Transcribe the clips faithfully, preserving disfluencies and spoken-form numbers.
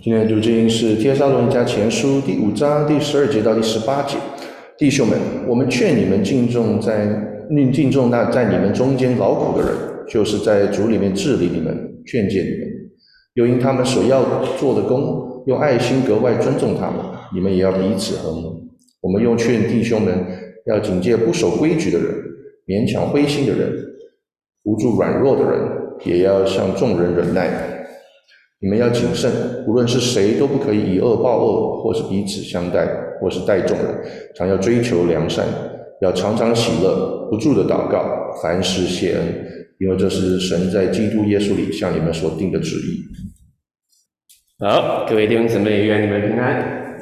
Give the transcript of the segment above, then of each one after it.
今天的读经是帖撒罗尼迦前书第五章第十二节到第十八节。弟兄们，我们劝你们敬重在敬重那在你们中间劳苦的人，就是在主里面治理你们，劝诫你们。又因他们所要做的工，用爱心格外尊重他们，你们也要彼此和睦。我们又劝弟兄们要警戒不守规矩的人，勉强灰心的人，扶助软弱的人，也要向众人忍耐。你们要谨慎，无论是谁都不可以以恶报恶，或是彼此相待，或是待众人，常要追求良善，要常常喜乐，不住的祷告，凡事谢恩，因为这是神在基督耶稣里向你们所定的旨意。 好，各位弟兄姊妹，愿你们平安。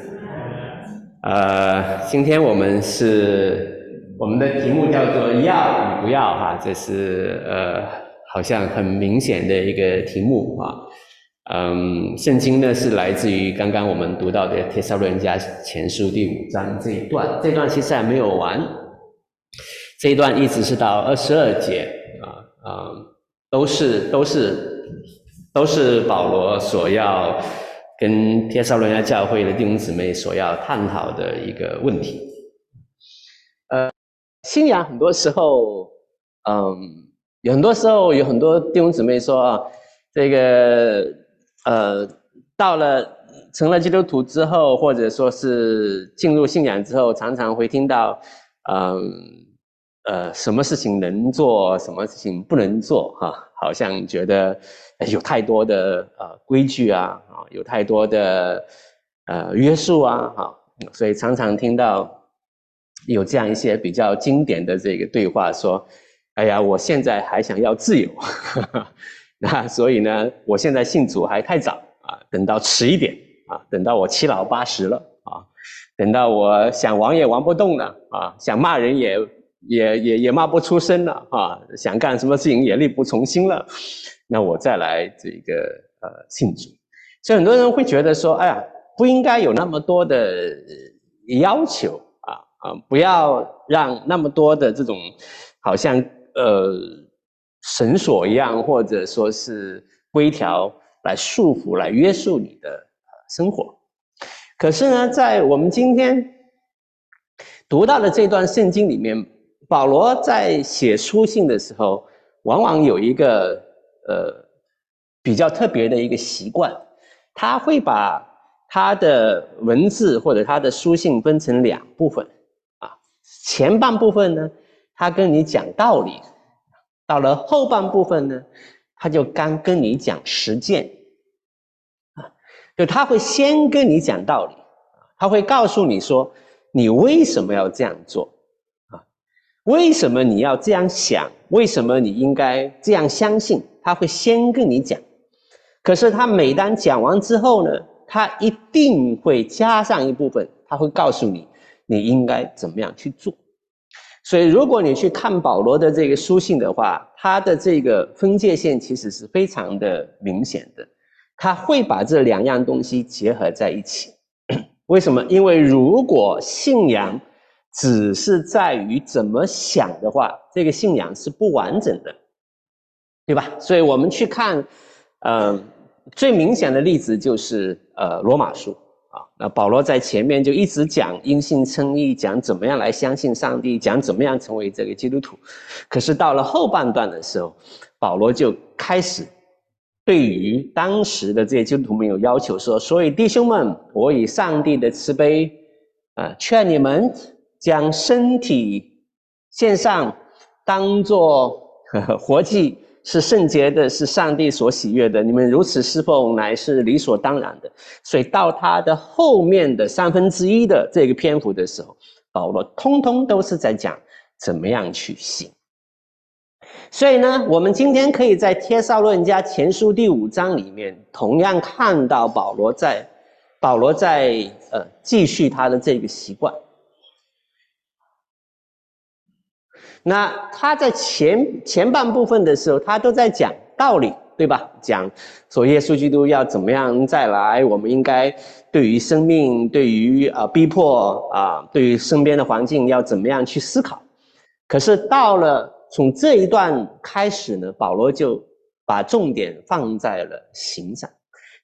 呃，今天我们是我们的题目叫做“要与不要”哈，这是呃好像很明显的一个题目啊。嗯，圣经呢是来自于刚刚我们读到的帖撒罗尼迦前书第五章这一段，这一段其实还没有完，这一段一直是到二十二节啊啊，都是都是都是保罗所要跟帖撒罗尼迦教会的弟兄姊妹所要探讨的一个问题。呃，信仰很多时候，嗯，有很多时候有很多弟兄姊妹说啊，这个。呃，到了成了基督徒之后，或者说是进入信仰之后，常常会听到，嗯呃，什么事情能做，什么事情不能做，哈，好像觉得有太多的呃规矩啊，啊，有太多的呃约束啊，哈，所以常常听到有这样一些比较经典的这个对话，说，哎呀，我现在还想要自由。那所以呢，我现在信主还太早啊，等到迟一点啊，等到我七老八十了啊，等到我想玩也玩不动了啊，想骂人也也也也骂不出声了啊，想干什么事情也力不从心了，那我再来这个呃信主。所以很多人会觉得说，哎呀，不应该有那么多的要求啊啊，不要让那么多的这种好像呃。绳索一样，或者说是规条来束缚、来约束你的生活。可是呢，在我们今天读到的这段圣经里面，保罗在写书信的时候，往往有一个呃比较特别的一个习惯，他会把他的文字或者他的书信分成两部分啊，前半部分呢，他跟你讲道理。到了后半部分呢，他就刚跟你讲实践啊，就他会先跟你讲道理，他会告诉你说你为什么要这样做啊，为什么你要这样想，为什么你应该这样相信，他会先跟你讲。可是他每当讲完之后呢，他一定会加上一部分，他会告诉你你应该怎么样去做。所以如果你去看保罗的这个书信的话，他的这个分界线其实是非常的明显的，他会把这两样东西结合在一起。为什么？因为如果信仰只是在于怎么想的话，这个信仰是不完整的，对吧？所以我们去看呃最明显的例子就是呃罗马书啊，那保罗在前面就一直讲因信称义，讲怎么样来相信上帝，讲怎么样成为这个基督徒。可是到了后半段的时候，保罗就开始对于当时的这些基督徒们有要求说，所以弟兄们，我以上帝的慈悲啊、呃，劝你们将身体献上，当作活祭，是圣洁的，是上帝所喜悦的，你们如此侍奉乃是理所当然的。所以到他的后面的三分之一的这个篇幅的时候，保罗通通都是在讲怎么样去行。所以呢，我们今天可以在帖撒罗尼迦前书第五章里面同样看到保罗在保罗在呃继续他的这个习惯。那他在前前半部分的时候，他都在讲道理，对吧？讲说耶稣基督要怎么样再来，我们应该对于生命，对于啊、呃、逼迫啊、呃，对于身边的环境要怎么样去思考。可是到了从这一段开始呢，保罗就把重点放在了行上。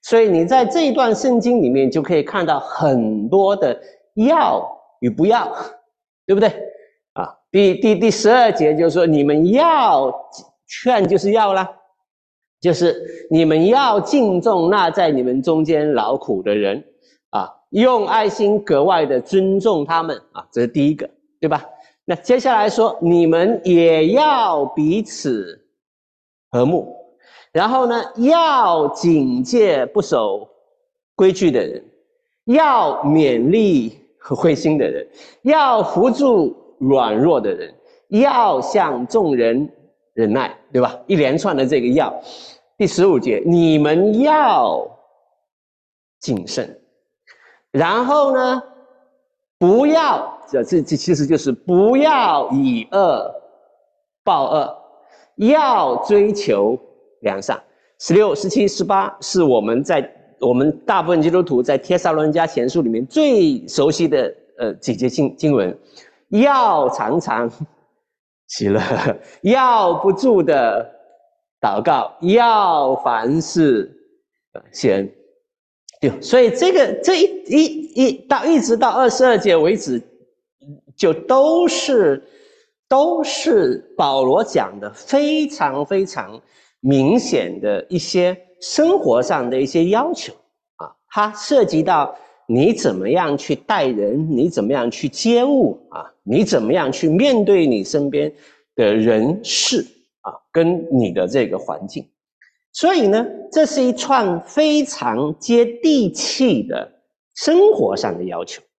所以你在这一段圣经里面就可以看到很多的要与不要，对不对？啊，第第第十二节就是说，你们要劝就是要啦，就是你们要敬重那在你们中间劳苦的人啊，用爱心格外的尊重他们啊，这是第一个，对吧？那接下来说，你们也要彼此和睦，然后呢，要警戒不守规矩的人，要勉励灰心的人，要扶助软弱的人，要向众人忍耐，对吧？一连串的这个要。第十五节，你们要谨慎，然后呢，不要，这这这其实就是不要以恶报恶，要追求良善。十六、十七、十八是我们在我们大部分基督徒在帖撒罗尼迦前书里面最熟悉的呃几节经经文，要常常喜乐，要不住的祷告，要凡事谢恩。对，所以这个这一一一到一直到二十二节为止，就都是都是保罗讲的非常非常明显的一些生活上的一些要求啊，它涉及到你怎么样去待人，你怎么样去接物啊，你怎么样去面对你身边的人事啊，跟你的这个环境。所以呢，这是一串非常接地气的生活上的要求。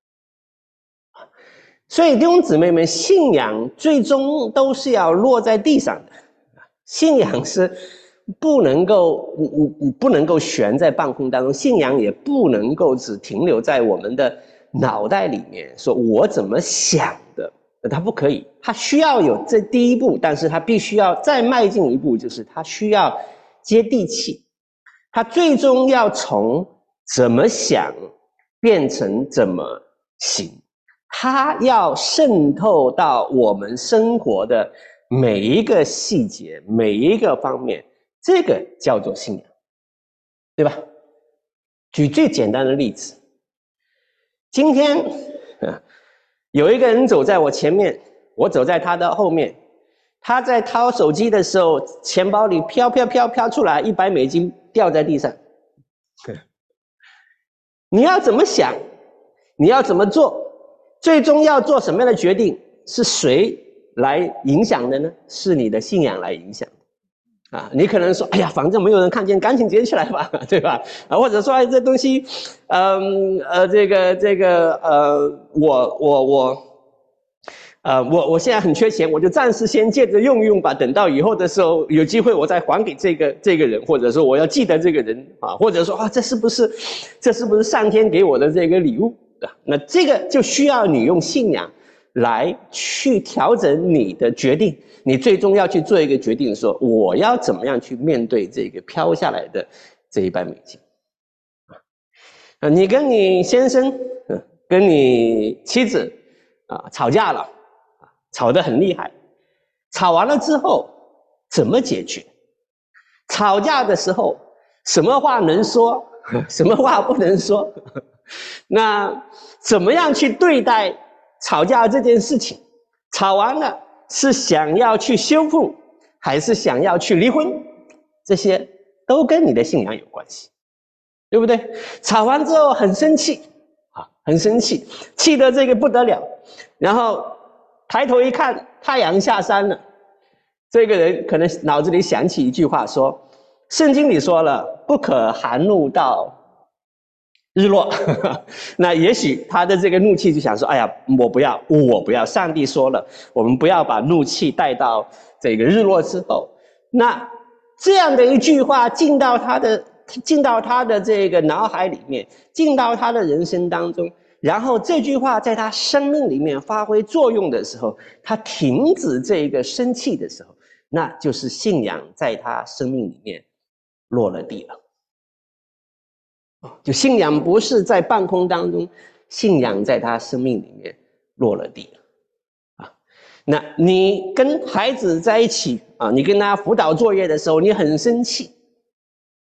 所以弟兄姊妹们，信仰最终都是要落在地上的，信仰是不能够不能够悬在半空当中，信仰也不能够只停留在我们的脑袋里面，说我怎么想的，它不可以，它需要有这第一步，但是它必须要再迈进一步，就是它需要接地气，它最终要从怎么想变成怎么行，它要渗透到我们生活的每一个细节，每一个方面，这个叫做信仰，对吧？举最简单的例子，今天、啊、有一个人走在我前面，我走在他的后面，他在掏手机的时候，钱包里飘飘飘飘出来一百美金掉在地上。你要怎么想？你要怎么做？最终要做什么样的决定？是谁来影响的呢？是你的信仰来影响的。啊，你可能说，哎呀，反正没有人看见，赶紧捡起来吧，对吧？啊，或者说，哎，这东西，嗯呃，这个这个呃，我我我。呃，我我现在很缺钱，我就暂时先借着用用吧，等到以后的时候有机会我再还给这个这个人，或者说我要记得这个人啊，或者说啊，这是不是这是不是上天给我的这个礼物啊？那这个就需要你用信仰来去调整你的决定，你最终要去做一个决定，说我要怎么样去面对这个飘下来的这一百美金啊？你跟你先生、跟你妻子啊吵架了。吵得很厉害，吵完了之后怎么解决？吵架的时候什么话能说，什么话不能说？那怎么样去对待吵架这件事情？吵完了是想要去修复，还是想要去离婚？这些都跟你的信仰有关系，对不对？吵完之后很生气啊，很生气，气得这个不得了，然后抬头一看，太阳下山了。这个人可能脑子里想起一句话说，圣经里说了，不可含怒到日落。那也许他的这个怒气就想说，哎呀，我不要，我不要。上帝说了，我们不要把怒气带到这个日落之后。那这样的一句话进到他的进到他的这个脑海里面，进到他的人生当中。然后这句话在他生命里面发挥作用的时候，他停止这个生气的时候，那就是信仰在他生命里面落了地了。就信仰不是在半空当中，信仰在他生命里面落了地了。啊，那你跟孩子在一起啊，你跟他辅导作业的时候，你很生气，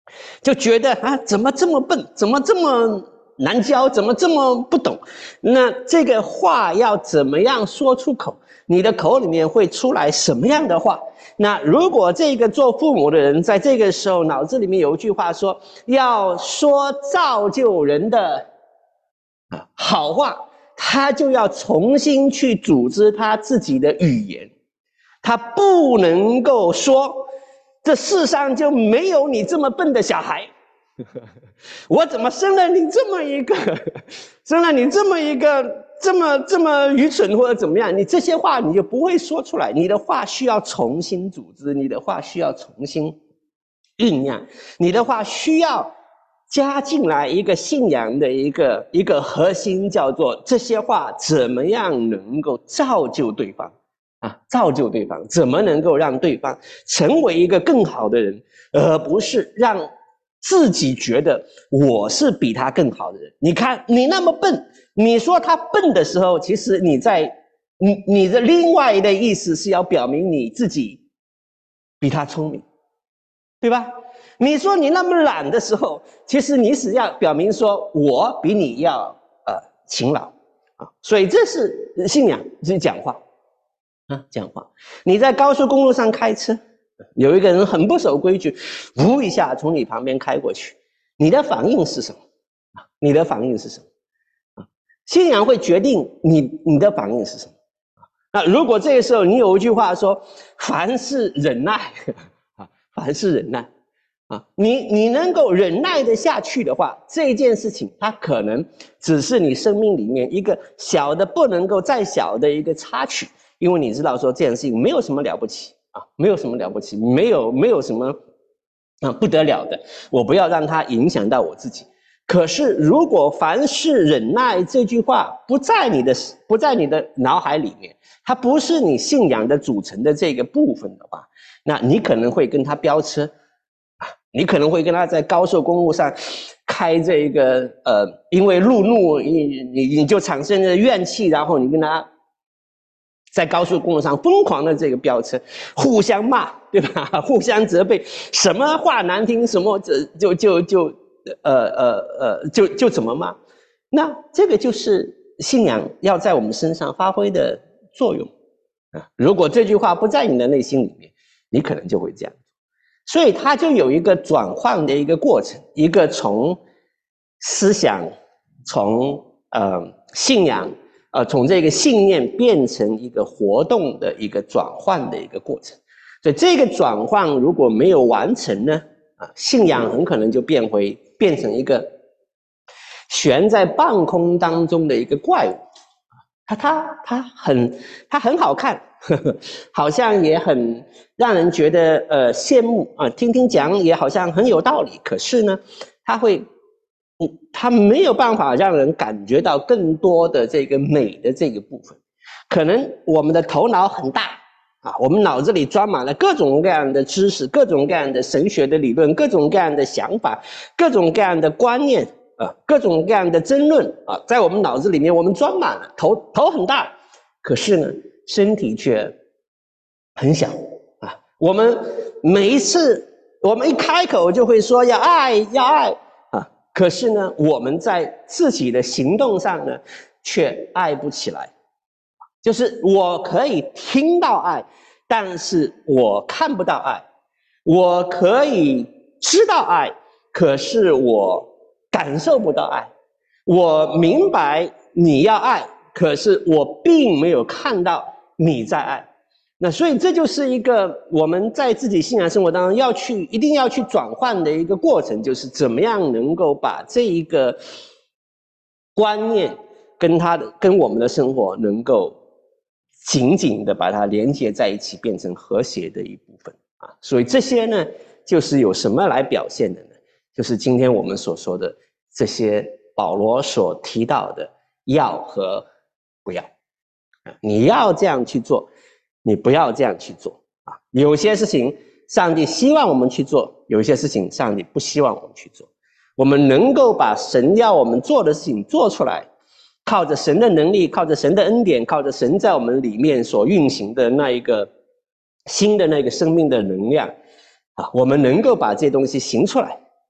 就觉得啊，怎么这么笨，怎么这么难教，怎么这么不懂？那这个话要怎么样说出口？你的口里面会出来什么样的话？那如果这个做父母的人在这个时候脑子里面有一句话说，要说造就人的啊好话，他就要重新去组织他自己的语言，他不能够说这世上就没有你这么笨的小孩。我怎么生了你这么一个，生了你这么一个这么这么愚蠢或者怎么样？你这些话你就不会说出来，你的话需要重新组织，你的话需要重新酝酿，你的话需要加进来一个信仰的一个一个核心，叫做这些话怎么样能够造就对方啊？造就对方，怎么能够让对方成为一个更好的人，而不是让自己觉得我是比他更好的人。你看你那么笨，你说他笨的时候，其实你在你你的另外的意思是要表明你自己比他聪明，对吧？你说你那么懒的时候，其实你是要表明说我比你要呃勤劳啊。所以这是信仰，是讲话啊，讲话。你在高速公路上开车，有一个人很不守规矩，呜一下从你旁边开过去，你的反应是什么？啊，你的反应是什么？啊，信仰会决定你你的反应是什么。那如果这个时候你有一句话说，凡事忍耐啊，凡事忍耐啊，你你能够忍耐的下去的话，这件事情它可能只是你生命里面一个小的不能够再小的一个插曲，因为你知道说这件事情没有什么了不起啊，没有什么了不起，没有没有什么啊不得了的，我不要让它影响到我自己。可是如果凡事忍耐这句话不在你的不在你的脑海里面，它不是你信仰的组成的这个部分的话，那你可能会跟他飙车啊，你可能会跟他在高速公路上开这个呃，因为路怒你你你就产生了怨气，然后你跟他在高速公路上疯狂的这个飙车，互相骂，对吧？互相责备，什么话难听，什么就就就呃呃呃就就怎么骂。那这个就是信仰要在我们身上发挥的作用啊。如果这句话不在你的内心里面，你可能就会这样。所以它就有一个转换的一个过程，一个从思想，从呃信仰。呃，从这个信念变成一个活动的一个转换的一个过程，所以这个转换如果没有完成呢，啊，信仰很可能就变回变成一个悬在半空当中的一个怪物，它它它很它很好看，呵呵，好像也很让人觉得呃羡慕啊，听听讲也好像很有道理，可是呢，它会。嗯，它没有办法让人感觉到更多的这个美的这个部分。可能我们的头脑很大啊，我们脑子里装满了各种各样的知识，各种各样的神学的理论，各种各样的想法，各种各样的观念啊，各种各样的争论啊，在我们脑子里面我们装满了，头头很大，可是呢，身体却很小啊。我们每一次我们一开口就会说要爱，要爱。可是呢，我们在自己的行动上呢，却爱不起来。就是我可以听到爱，但是我看不到爱；我可以知道爱，可是我感受不到爱。我明白你要爱，可是我并没有看到你在爱。那所以这就是一个我们在自己信仰生活当中要去一定要去转换的一个过程，就是怎么样能够把这一个观念跟他的跟我们的生活能够紧紧的把它连接在一起，变成和谐的一部分啊。所以这些呢，就是有什么来表现的呢？就是今天我们所说的这些保罗所提到的要和不要啊，你要这样去做。你不要这样去做啊！有些事情上帝希望我们去做，有些事情上帝不希望我们去做。我们能够把神要我们做的事情做出来，靠着神的能力，靠着神的恩典，靠着神在我们里面所运行的那一个新的那个生命的能量啊，我们能够把这些东西行出来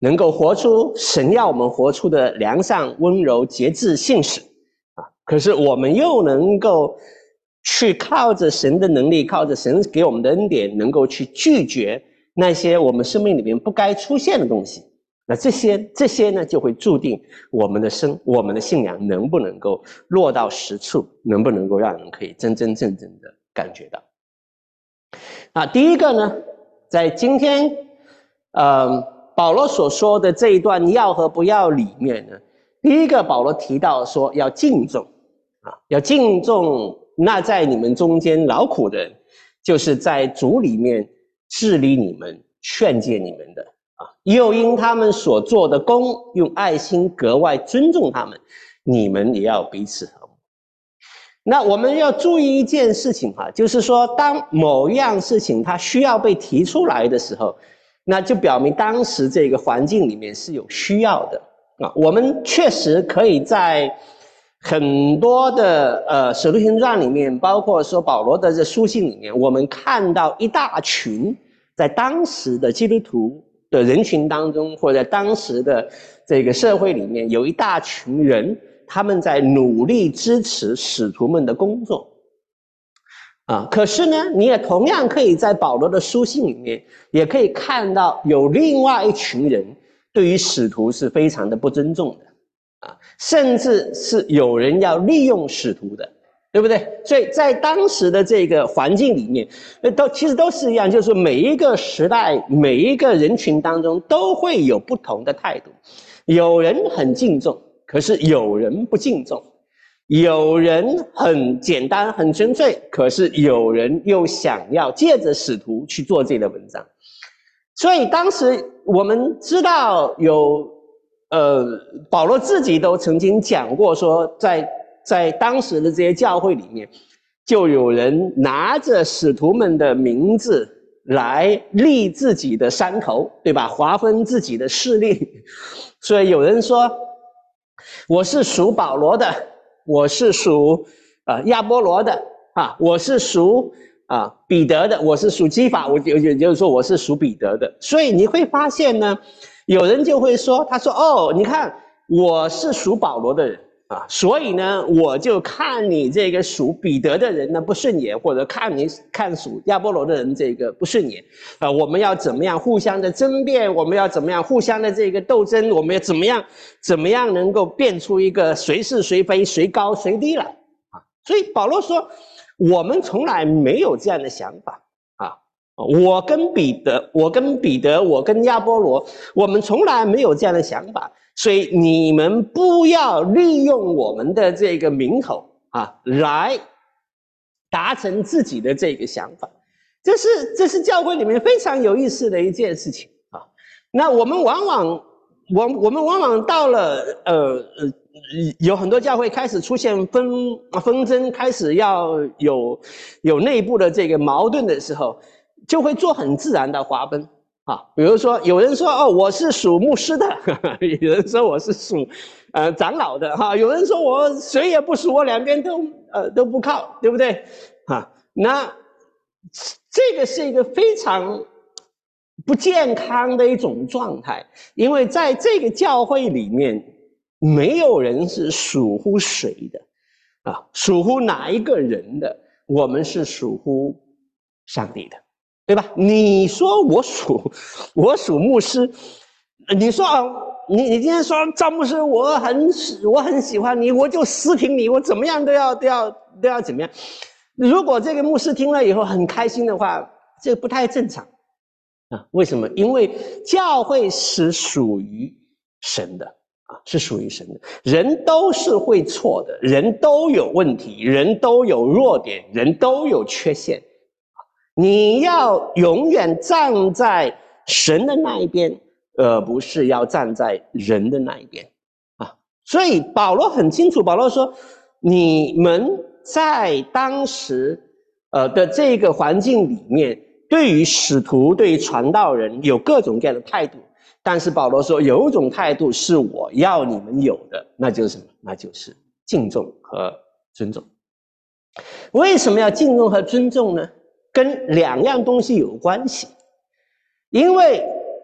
能够活出神要我们活出的良善、温柔、节制、信实啊。可是我们又能够去靠着神的能力，靠着神给我们的恩典，能够去拒绝那些我们生命里面不该出现的东西。那这些这些呢，就会注定我们的生我们的信仰能不能够落到实处，能不能够让人可以真真正正的感觉到。啊，第一个呢，在今天呃保罗所说的这一段要和不要里面呢，第一个保罗提到说要敬重啊，要敬重那在你们中间劳苦的人，就是在主里面治理你们、劝诫你们的啊，又因他们所做的工，用爱心格外尊重他们，你们也要彼此和睦。那我们要注意一件事情哈，就是说，当某一样事情它需要被提出来的时候，那就表明当时这个环境里面是有需要的啊。我们确实可以在很多的呃使徒行传里面，包括说保罗的这书信里面，我们看到一大群在当时的基督徒的人群当中，或者当时的这个社会里面，有一大群人，他们在努力支持使徒们的工作啊。可是呢，你也同样可以在保罗的书信里面，也可以看到有另外一群人对于使徒是非常的不尊重的。啊，甚至是有人要利用使徒的，对不对？所以在当时的这个环境里面，都其实都是一样，就是每一个时代、每一个人群当中都会有不同的态度。有人很敬重，可是有人不敬重；有人很简单、很纯粹，可是有人又想要借着使徒去做这类文章。所以当时我们知道有。呃，保罗自己都曾经讲过说，在在当时的这些教会里面，就有人拿着使徒们的名字来立自己的山头，对吧？划分自己的势力。所以有人说，我是属保罗的，我是属呃亚波罗的啊，我是属啊彼得的，我是属基法，我也也就是说我是属彼得的。所以你会发现呢。有人就会说，他说哦，你看我是属保罗的人啊，所以呢，我就看你这个属彼得的人呢不顺眼，或者看你看属亚波罗的人这个不顺眼啊，我们要怎么样互相的争辩，我们要怎么样互相的这个斗争，我们要怎么样怎么样能够辩出一个谁是谁非，谁高谁低来啊？所以保罗说，我们从来没有这样的想法。我跟彼得，我跟彼得，我跟亚波罗，我们从来没有这样的想法，所以你们不要利用我们的这个名头啊，来达成自己的这个想法。这是这是教会里面非常有意思的一件事情啊。那我们往往，我我们往往到了呃呃，有很多教会开始出现纷纷争，开始要有有内部的这个矛盾的时候。就会做很自然的划分啊，比如说有人说哦，我是属牧师的，呵呵，有人说我是属呃长老的哈，有人说我谁也不属，我两边都呃都不靠，对不对？哈，那这个是一个非常不健康的一种状态，因为在这个教会里面，没有人是属乎谁的啊，属乎哪一个人的，我们是属乎上帝的。对吧？你说我属我属牧师，你说啊，你你今天说赵牧师，我很我很喜欢你，我就私评你，我怎么样都要都要都要怎么样？如果这个牧师听了以后很开心的话，这不太正常啊。为什么？因为教会是属于神的啊，是属于神的。人都是会错的，人都有问题，人都有弱点，人都有缺陷。你要永远站在神的那一边，而不是要站在人的那一边啊。所以保罗很清楚，保罗说，你们在当时呃的这个环境里面，对于使徒、对于传道人有各种各样的态度，但是保罗说，有一种态度是我要你们有的，那就是什么？那就是敬重和尊重。为什么要敬重和尊重呢？跟两样东西有关系，因为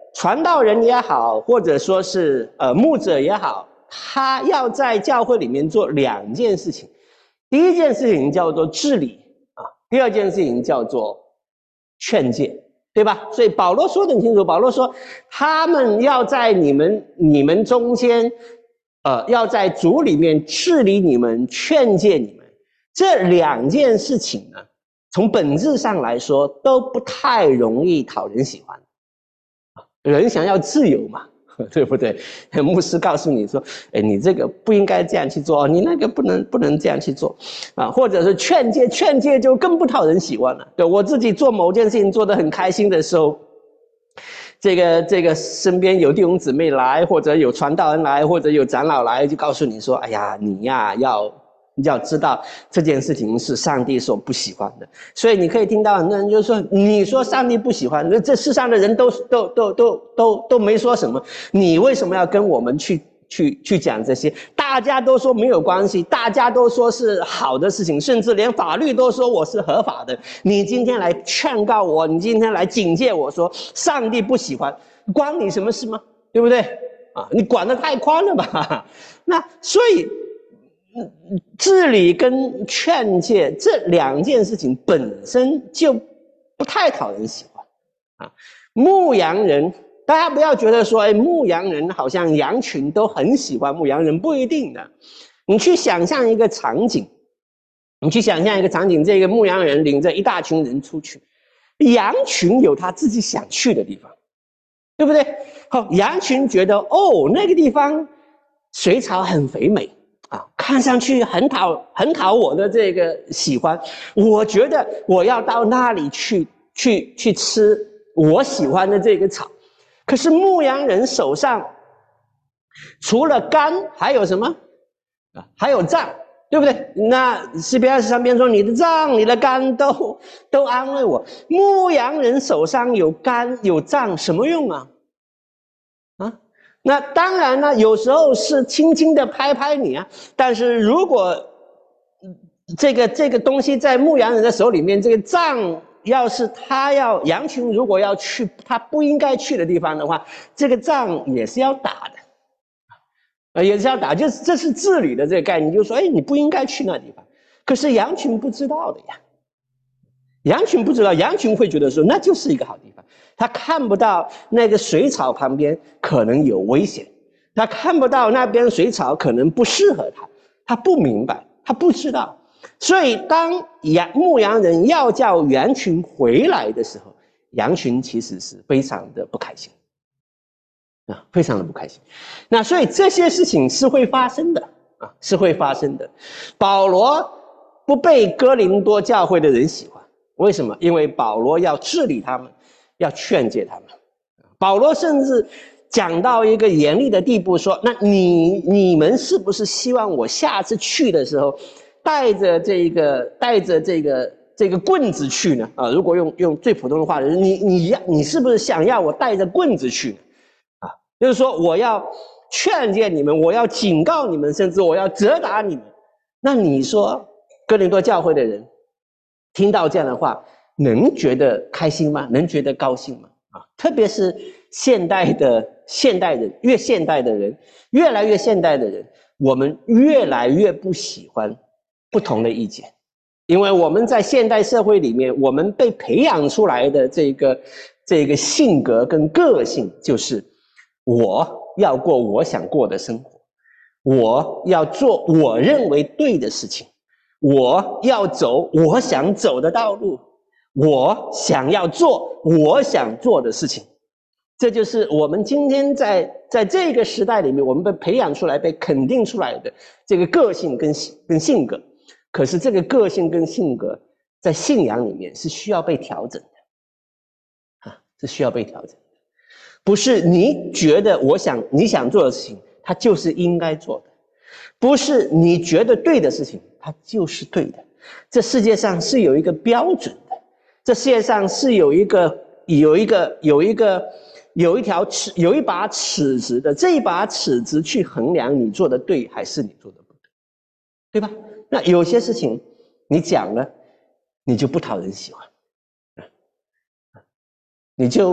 传道人也好，或者说是呃牧者也好，他要在教会里面做两件事情。第一件事情叫做治理啊，第二件事情叫做劝诫，对吧？所以保罗说得很清楚，保罗说他们要在你们你们中间，呃，要在主里面治理你们、劝诫你们。这两件事情呢，从本质上来说都不太容易讨人喜欢。人想要自由嘛，对不对？牧师告诉你说，哎，你这个不应该这样去做，你那个不能不能这样去做啊，或者是劝诫，劝诫就更不讨人喜欢了。对，我自己做某件事情做得很开心的时候，这个这个身边有弟兄姊妹来，或者有传道人来，或者有长老来，就告诉你说，哎呀，你呀要要知道这件事情是上帝所不喜欢的。所以你可以听到很多人就说，你说上帝不喜欢，那这世上的人都都都都都都没说什么，你为什么要跟我们去去去讲这些？大家都说没有关系，大家都说是好的事情，甚至连法律都说我是合法的。你今天来劝告我，你今天来警戒我说上帝不喜欢，关你什么事吗？对不对啊？你管得太宽了吧？那所以治理跟劝诫这两件事情本身就不太讨人喜欢啊。牧羊人，大家不要觉得说，哎，牧羊人好像羊群都很喜欢牧羊人，不一定的。你去想象一个场景，你去想象一个场景，这个牧羊人领着一大群人出去，羊群有他自己想去的地方，对不对？好，羊群觉得哦，那个地方水草很肥美。啊，看上去很讨很讨我的这个喜欢，我觉得我要到那里去去去吃我喜欢的这个草。可是牧羊人手上除了竿还有什么啊？还有杖，对不对？那诗篇二十三篇说，你的杖你的竿都都安慰我。牧羊人手上有竿有杖什么用啊？啊？那当然呢，有时候是轻轻的拍拍你啊，但是如果这个这个东西在牧羊人的手里面，这个杖要是他要羊群如果要去他不应该去的地方的话，这个杖也是要打的，呃，也是要打，就是这是治理的这个概念，就是说，哎，你不应该去那地方，可是羊群不知道的呀。羊群不知道，羊群会觉得说那就是一个好地方，他看不到那个水草旁边可能有危险，他看不到那边水草可能不适合他，他不明白，他不知道。所以当羊牧羊人要叫羊群回来的时候，羊群其实是非常的不开心啊，非常的不开心。那所以这些事情是会发生的啊，是会发生的。保罗不被哥林多教会的人喜欢。为什么？因为保罗要治理他们，要劝诫他们。保罗甚至讲到一个严厉的地步，说：“那你你们是不是希望我下次去的时候，带着这个带着这个这个棍子去呢？啊，如果用用最普通的话，你你要你是不是想要我带着棍子去呢？啊，就是说我要劝诫你们，我要警告你们，甚至我要责打你们。那你说哥林多教会的人？”听到这样的话，能觉得开心吗？能觉得高兴吗？啊，特别是现代的现代人，越现代的人，越来越现代的人，我们越来越不喜欢不同的意见，因为我们在现代社会里面，我们被培养出来的这个这个性格跟个性，就是我要过我想过的生活，我要做我认为对的事情。我要走我想走的道路，我想要做我想做的事情，这就是我们今天在在这个时代里面，我们被培养出来、被肯定出来的这个个性跟跟性格。可是这个个性跟性格在信仰里面是需要被调整的，啊，是需要被调整的，不是你觉得我想你想做的事情，它就是应该做的。不是你觉得对的事情，它就是对的。这世界上是有一个标准的，这世界上是有一个有一个有一个有一条尺，有一把尺子的。这一把尺子去衡量你做的对还是你做的不对，对吧？那有些事情你讲了，你就不讨人喜欢，你就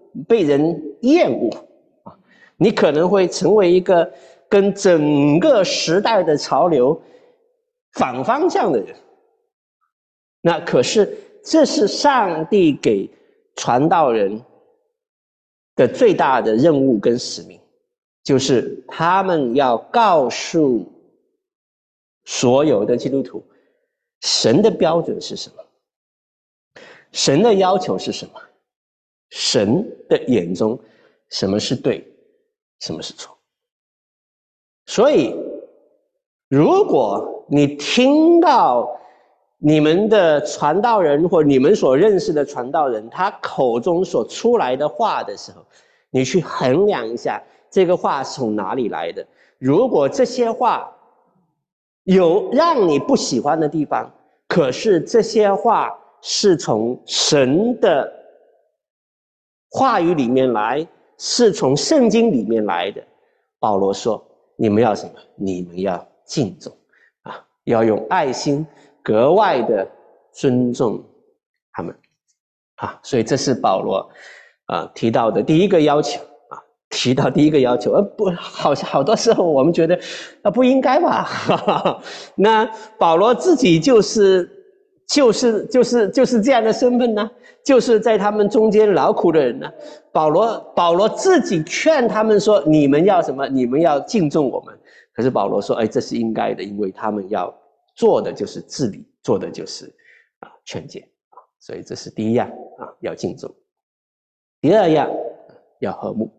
被人厌恶啊，你可能会成为一个跟整个时代的潮流反方向的人。那可是这是上帝给传道人的最大的任务跟使命，就是他们要告诉所有的基督徒，神的标准是什么，神的要求是什么，神的眼中什么是对，什么是错。所以如果你听到你们的传道人或你们所认识的传道人他口中所出来的话的时候，你去衡量一下这个话是从哪里来的。如果这些话有让你不喜欢的地方，可是这些话是从神的话语里面来，是从圣经里面来的，保罗说你们要什么？你们要敬重啊，要用爱心格外的尊重他们啊。所以这是保罗啊提到的第一个要求啊，提到第一个要求，呃不，好像好多时候我们觉得啊不应该吧，哈哈，那保罗自己就是就是就是就是这样的身份呢，就是在他们中间劳苦的人呢。保罗保罗自己劝他们说，你们要什么？你们要敬重我们。可是保罗说，哎，这是应该的，因为他们要做的就是治理，做的就是啊劝诫啊，所以这是第一样啊，要敬重。第二样要和睦。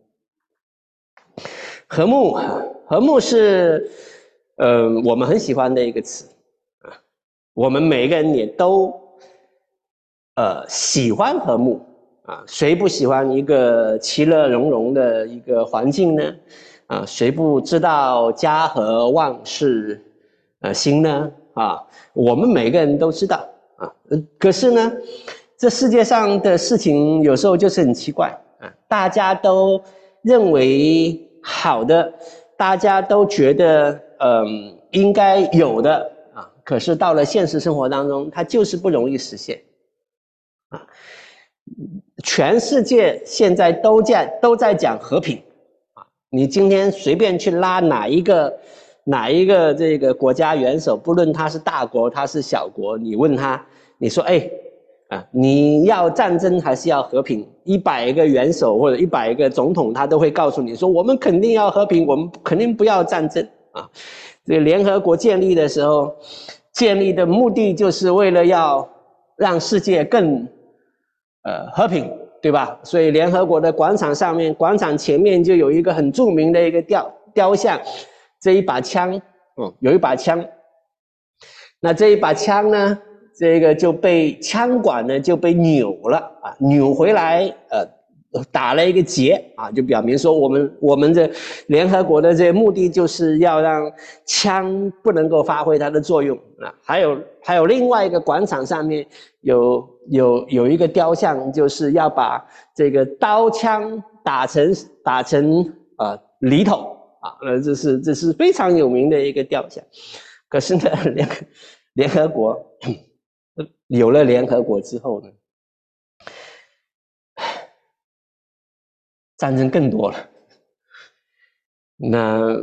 和睦，和睦是呃我们很喜欢的一个词啊，我们每个人也都呃喜欢和睦啊，谁不喜欢一个其乐融融的一个环境呢？啊，谁不知道家和万事呃兴呢？啊，我们每个人都知道啊，可是呢，这世界上的事情有时候就是很奇怪啊，大家都认为好的，大家都觉得嗯应该有的啊，可是到了现实生活当中，它就是不容易实现啊。全世界现在都在都在讲和平啊，你今天随便去拉哪一个哪一个这个国家元首，不论他是大国他是小国，你问他，你说哎啊，你要战争还是要和平？一百个元首或者一百个总统，他都会告诉你说，我们肯定要和平，我们肯定不要战争啊。这个联合国建立的时候，建立的目的就是为了要让世界更呃和平，对吧？所以联合国的广场上面，广场前面就有一个很著名的一个雕雕像，这一把枪，嗯，有一把枪。那这一把枪呢，这个就被枪管呢就被扭了啊，扭回来，呃，打了一个结啊，就表明说我们我们的联合国的这个目的就是要让枪不能够发挥它的作用啊。还有还有另外一个广场上面有有有一个雕像，就是要把这个刀枪打成打成呃犁头啊，呃，这是这是非常有名的一个雕像。可是呢，联联合国有了联合国之后呢，战争更多了。那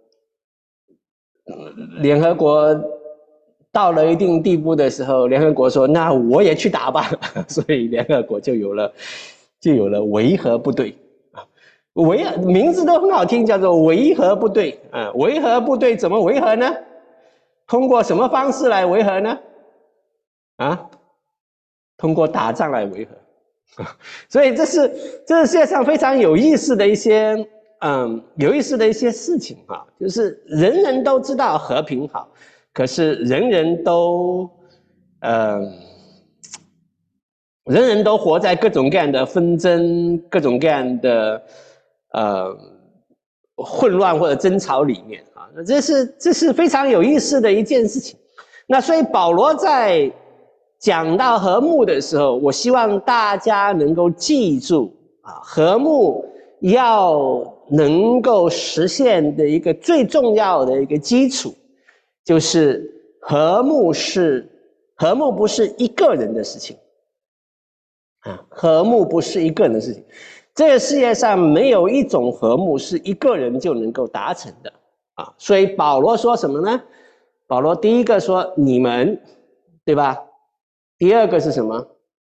联合国到了一定地步的时候，联合国说：“那我也去打吧。”所以联合国就有了就有了维和部队啊，维名字都很好听，叫做维和部队啊。维和部队怎么维和呢？通过什么方式来维和呢？啊，通过打仗来维和。所以这是这是世界上非常有意思的一些嗯有意思的一些事情啊，就是人人都知道和平好，可是人人都呃人人都活在各种各样的纷争、各种各样的呃混乱或者争吵里面啊，这是这是非常有意思的一件事情。那所以保罗在讲到和睦的时候，我希望大家能够记住啊，和睦要能够实现的一个最重要的一个基础，就是和睦是和睦不是一个人的事情啊，和睦不是一个人的事情， 这个世界上没有一种和睦是一个人就能够达成的啊。所以保罗说什么呢？保罗第一个说你们，对吧？第二个是什么？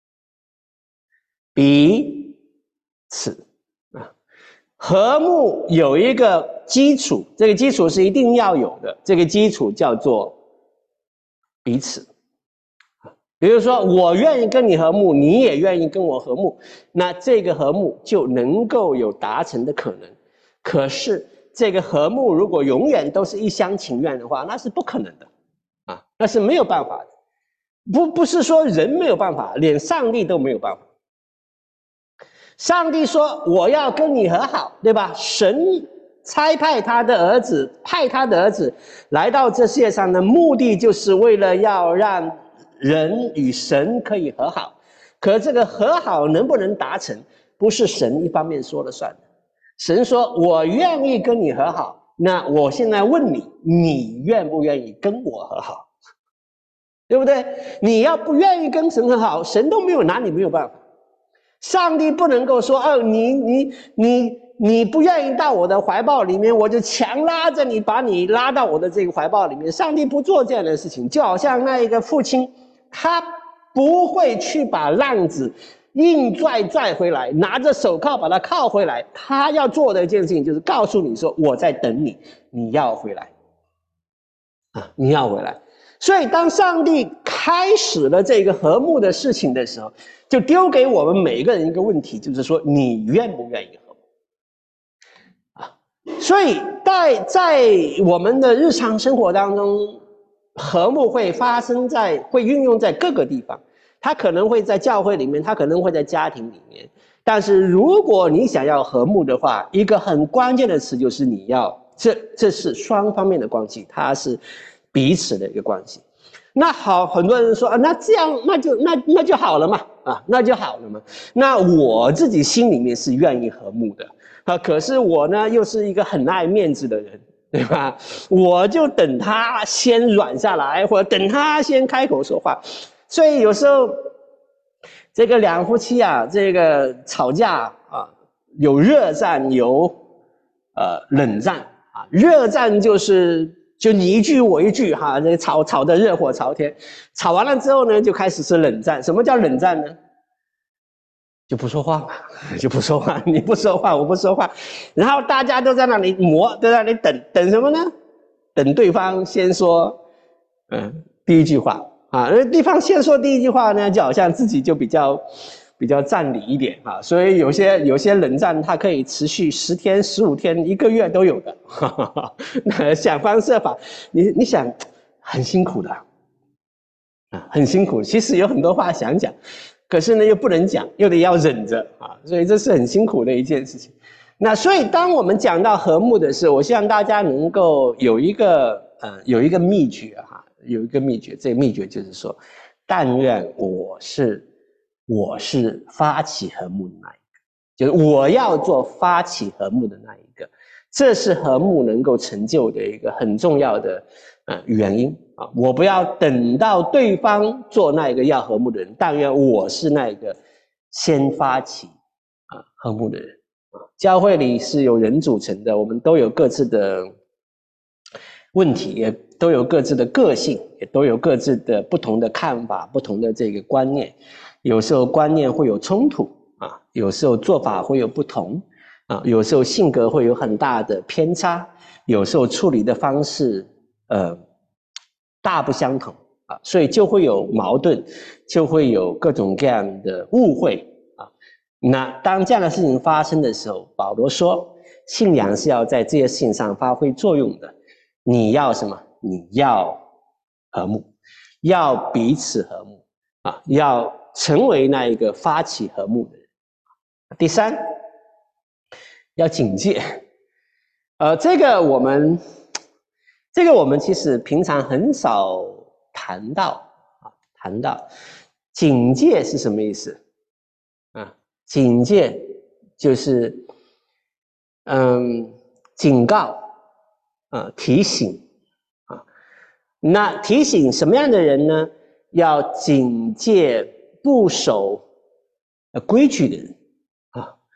彼此啊。和睦有一个基础，这个基础是一定要有的，这个基础叫做彼此。比如说我愿意跟你和睦，你也愿意跟我和睦，那这个和睦就能够有达成的可能。可是这个和睦如果永远都是一厢情愿的话，那是不可能的啊，那是没有办法的。不不是说人没有办法，连上帝都没有办法。上帝说我要跟你和好，对吧？神差派他的儿子，派他的儿子来到这世界上的目的就是为了要让人与神可以和好。可这个和好能不能达成，不是神一方面说了算的。神说我愿意跟你和好，那我现在问你，你愿不愿意跟我和好？对不对？你要不愿意跟神和好，神都没有拿你没有办法。上帝不能够说哦，你你你你不愿意到我的怀抱里面，我就强拉着你，把你拉到我的这个怀抱里面。上帝不做这样的事情，就好像那一个父亲，他不会去把浪子硬拽拽回来，拿着手铐把他铐回来。他要做的一件事情就是告诉你说，我在等你，你要回来啊，你要回来。所以当上帝开始了这个和睦的事情的时候，就丢给我们每一个人一个问题，就是说你愿不愿意和睦啊？所以在在我们的日常生活当中，和睦会发生在会运用在各个地方，它可能会在教会里面，它可能会在家庭里面。但是如果你想要和睦的话，一个很关键的词就是你要这这是双方面的关系，它是彼此的一个关系。那好，很多人说啊，那这样那就那那就好了嘛，啊，那就好了嘛。那我自己心里面是愿意和睦的啊，可是我呢又是一个很爱面子的人，对吧？我就等他先软下来，或者等他先开口说话。所以有时候这个两夫妻啊，这个吵架啊，有热战，有呃冷战啊。热战就是就你一句我一句哈，这吵吵得热火朝天，吵完了之后呢，就开始是冷战。什么叫冷战呢？就不说话嘛，就不说话，你不说话，我不说话，然后大家都在那里磨，都在那里等等什么呢？等对方先说，嗯，第一句话啊，那对方先说第一句话呢，就好像自己就比较比较占理一点啊，所以有些有些冷战它可以持续十天、十五天、一个月都有的，哈哈哈，那想方设法，你你想很辛苦的啊，很辛苦。其实有很多话想讲。可是呢，又不能讲，又得要忍着啊，所以这是很辛苦的一件事情。那所以，当我们讲到和睦的时候，我希望大家能够有一个呃，有一个秘诀哈、啊，有一个秘诀。这个秘诀就是说，但愿我是我是发起和睦的那一个，就是我要做发起和睦的那一个，这是和睦能够成就的一个很重要的呃原因。啊，我不要等到对方做那一个要和睦的人，但愿我是那一个先发起啊和睦的人啊。教会里是有人组成的，我们都有各自的问题，也都有各自的个性，也都有各自的不同的看法、不同的这个观念。有时候观念会有冲突啊，有时候做法会有不同啊，有时候性格会有很大的偏差，有时候处理的方式呃。大不相同啊，所以就会有矛盾，就会有各种各样的误会啊。那当这样的事情发生的时候，保罗说，信仰是要在这些事情上发挥作用的。你要什么？你要和睦，要彼此和睦啊，要成为那一个发起和睦的人。第三，要警戒。呃，这个我们。这个我们其实平常很少谈到啊，谈到警戒是什么意思啊？警戒就是嗯警告啊，提醒啊。那提醒什么样的人呢？要警戒不守规矩的人啊。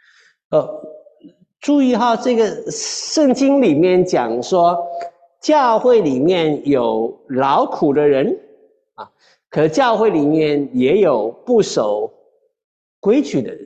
呃，注意哈，这个圣经里面讲说，教会里面有劳苦的人啊，可教会里面也有不守规矩的人，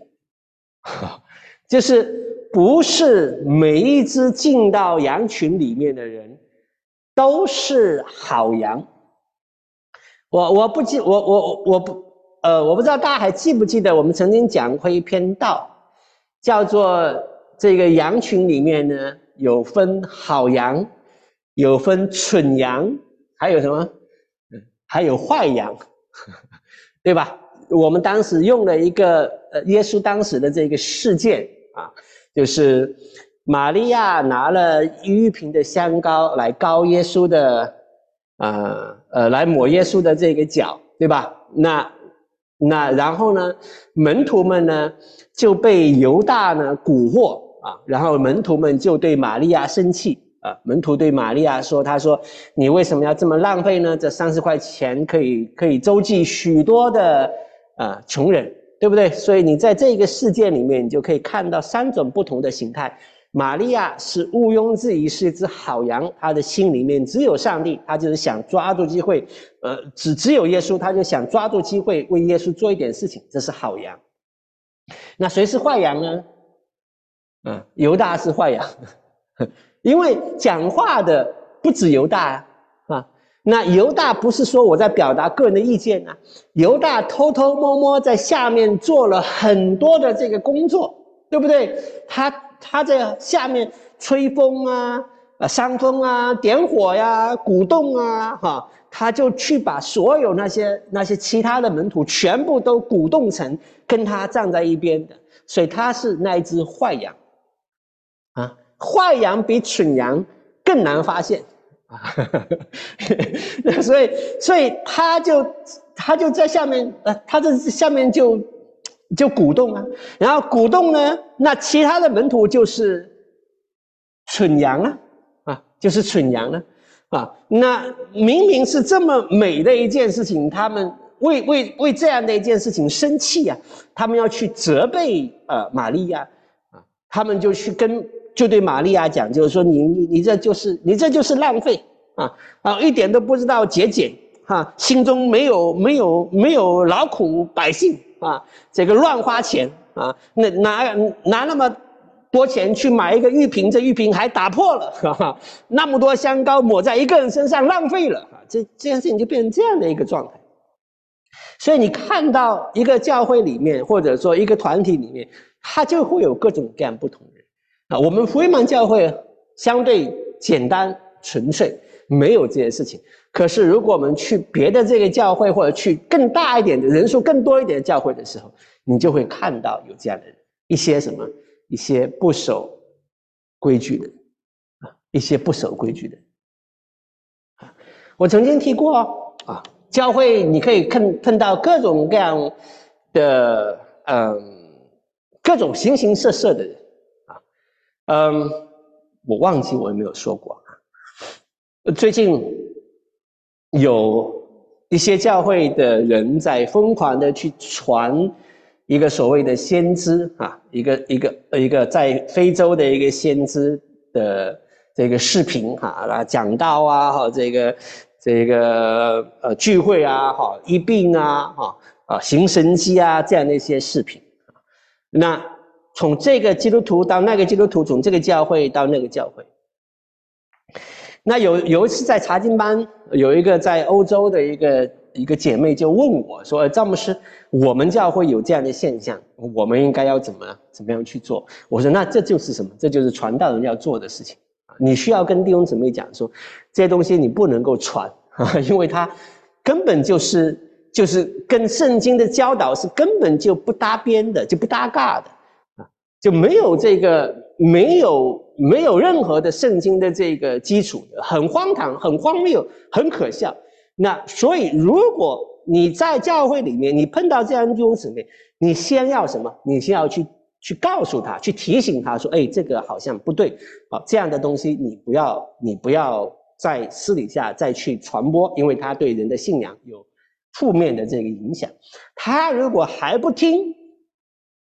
就是不是每一只进到羊群里面的人都是好羊。我我不记我我我不呃我不知道大家还记不记得我们曾经讲过一篇道，叫做这个羊群里面呢有分好羊，有分蠢羊，还有什么？还有坏羊，对吧？我们当时用了一个呃耶稣当时的这个事件啊，就是玛利亚拿了玉瓶的香膏来膏耶稣的。呃呃，来抹耶稣的这个脚，对吧？那那然后呢，门徒们呢就被犹大呢蛊惑啊，然后门徒们就对玛利亚生气啊，门徒对玛利亚说：“他说你为什么要这么浪费呢？这三十块钱可以可以周济许多的呃穷人，对不对？所以你在这个事件里面，你就可以看到三种不同的形态。”玛利亚是毋庸置疑是一只好羊，她的心里面只有上帝，她就是想抓住机会，呃，只只有耶稣，她就想抓住机会为耶稣做一点事情，这是好羊。那谁是坏羊呢？嗯，犹大是坏羊，因为讲话的不止犹大啊，啊，那犹大不是说我在表达个人的意见啊，犹大偷偷摸摸在下面做了很多的这个工作，对不对？他。他在下面吹风啊、啊扇风啊、点火呀、鼓动啊，哈，他就去把所有那些那些其他的门徒全部都鼓动成跟他站在一边的，所以他是那一只坏羊啊。坏羊比蠢羊更难发现啊，所以所以他就他就在下面，呃，他在下面就。就鼓动啊，然后鼓动呢，那其他的门徒就是蠢羊啊，啊，就是蠢羊了啊。那明明是这么美的一件事情，他们为为为这样的一件事情生气啊，他们要去责备呃玛利亚啊，他们就去跟就对玛利亚讲，就是说你你你这就是你这就是浪费啊啊，一点都不知道节俭啊，心中没有没有没有劳苦百姓。啊，这个乱花钱啊，那拿拿那么多钱去买一个玉瓶，这玉瓶还打破了，哈哈，那么多香膏抹在一个人身上，浪费了啊！这这件事情就变成这样的一个状态。所以你看到一个教会里面，或者说一个团体里面，它就会有各种各样不同的人啊。我们福音门教会相对简单纯粹，没有这些事情。可是，如果我们去别的这个教会，或者去更大一点的人数更多一点的教会的时候，你就会看到有这样的人，一些什么，一些不守规矩的啊，一些不守规矩的啊。我曾经提过啊，教会你可以看碰到各种各样的嗯，各种形形色色的人啊，嗯，我忘记我有没有说过啊，最近。有一些教会的人在疯狂的去传一个所谓的先知啊，一个一个一个在非洲的一个先知的这个视频哈，讲道啊，哈，这个这个呃聚会啊，哈，医病啊，哈啊行神迹啊这样的一些视频。那从这个基督徒到那个基督徒，从这个教会到那个教会。那有有一次在查经班，有一个在欧洲的一个一个姐妹就问我说：“赵牧师，我们教会有这样的现象，我们应该要怎么怎么样去做？”我说：“那这就是什么？这就是传道人要做的事情。你需要跟弟兄姊妹讲说，这些东西你不能够传啊，因为它根本就是就是跟圣经的教导是根本就不搭边的，就不搭嘎的啊，就没有这个没有。”没有任何的圣经的这个基础的，很荒唐，很荒谬，很可笑。那所以，如果你在教会里面，你碰到这样的弟兄姊妹，你先要什么？你先要去去告诉他，去提醒他说：“哎，这个好像不对啊，这样的东西你不要，你不要在私底下再去传播，因为它对人的信仰有负面的这个影响。”他如果还不听，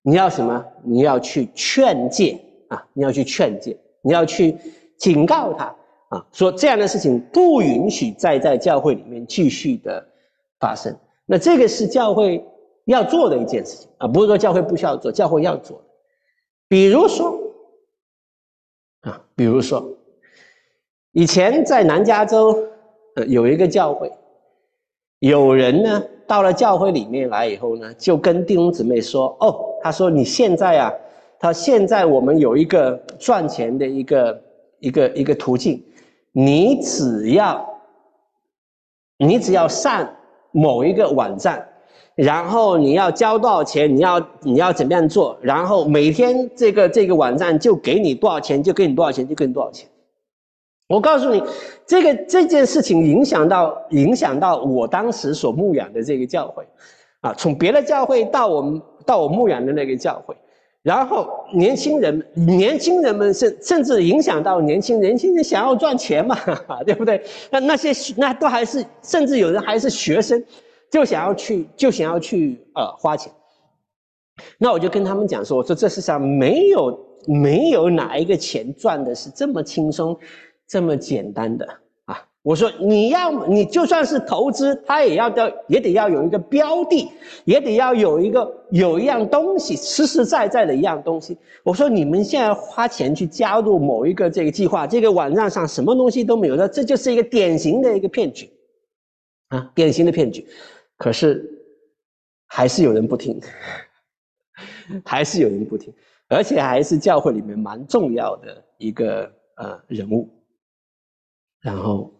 你要什么？你要去劝诫啊，你要去劝诫，你要去警告他啊，说这样的事情不允许再在教会里面继续的发生。那这个是教会要做的一件事情啊，不是说教会不需要做，教会要做的。比如说啊，比如说以前在南加州呃有一个教会，有人呢到了教会里面来以后呢，就跟弟兄姊妹说，哦，他说你现在啊，他现在我们有一个赚钱的一个一个一个途径，你只要你只要上某一个网站，然后你要交多少钱，你要你要怎么样做，然后每天这个这个网站就给你多少钱，就给你多少钱，就给你多少钱。我告诉你，这个这件事情影响到影响到我当时所牧养的这个教会，啊，从别的教会到我们到我牧养的那个教会，然后年轻人年轻人们甚甚至影响到年轻年轻人想要赚钱嘛，对不对？那那些那都还是甚至有人还是学生，就想要去就想要去呃花钱。那我就跟他们讲说，我说这世上没有没有哪一个钱赚的是这么轻松。这么简单的啊！我说你要你就算是投资，它也要的也得要有一个标的，也得要有一个有一样东西，实实在在的一样东西。我说你们现在花钱去加入某一个这个计划，这个网站上什么东西都没有的，这就是一个典型的一个骗局啊，典型的骗局。可是还是有人不听，还是有人不听，而且还是教会里面蛮重要的一个呃人物。然后，